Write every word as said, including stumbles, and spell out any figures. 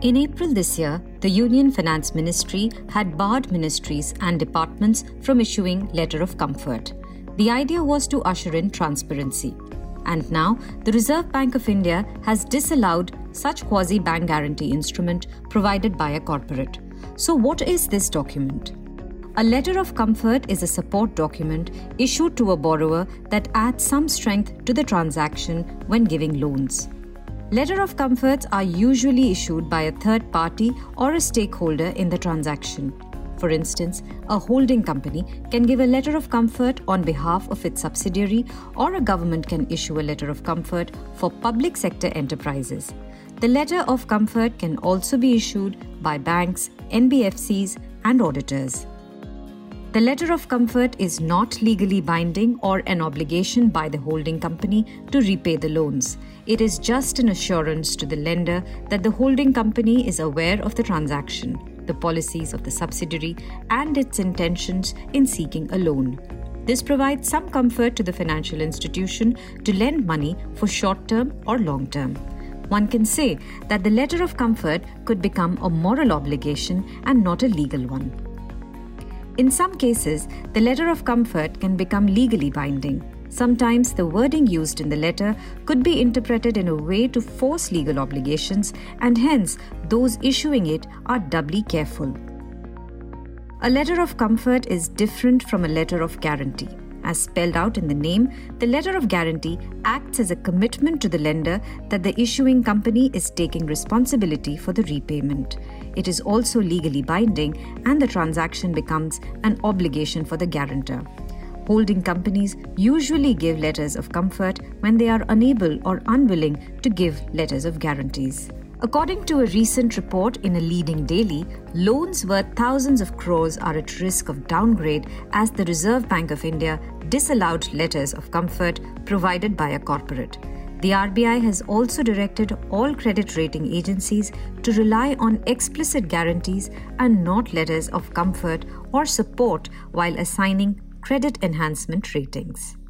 In April this year, the Union Finance Ministry had barred ministries and departments from issuing letter of comfort. The idea was to usher in transparency. And now, the Reserve Bank of India has disallowed such quasi-bank guarantee instrument provided by a corporate. So what is this document? A letter of comfort is a support document issued to a borrower that adds some strength to the transaction when giving loans. Letter of comforts are usually issued by a third party or a stakeholder in the transaction. For instance, a holding company can give a letter of comfort on behalf of its subsidiary, or a government can issue a letter of comfort for public sector enterprises. The letter of comfort can also be issued by banks, N B F Cs, and auditors. The letter of comfort is not legally binding or an obligation by the holding company to repay the loans. It is just an assurance to the lender that the holding company is aware of the transaction, the policies of the subsidiary, and its intentions in seeking a loan. This provides some comfort to the financial institution to lend money for short-term or long-term. One can say that the letter of comfort could become a moral obligation and not a legal one. In some cases, the letter of comfort can become legally binding. Sometimes the wording used in the letter could be interpreted in a way to force legal obligations, and hence those issuing it are doubly careful. A letter of comfort is different from a letter of guarantee. As spelled out in the name, the letter of guarantee acts as a commitment to the lender that the issuing company is taking responsibility for the repayment. It is also legally binding, and the transaction becomes an obligation for the guarantor. Holding companies usually give letters of comfort when they are unable or unwilling to give letters of guarantees. According to a recent report in a leading daily, loans worth thousands of crores are at risk of downgrade as the Reserve Bank of India disallowed letters of comfort provided by a corporate. The R B I has also directed all credit rating agencies to rely on explicit guarantees and not letters of comfort or support while assigning credit enhancement ratings.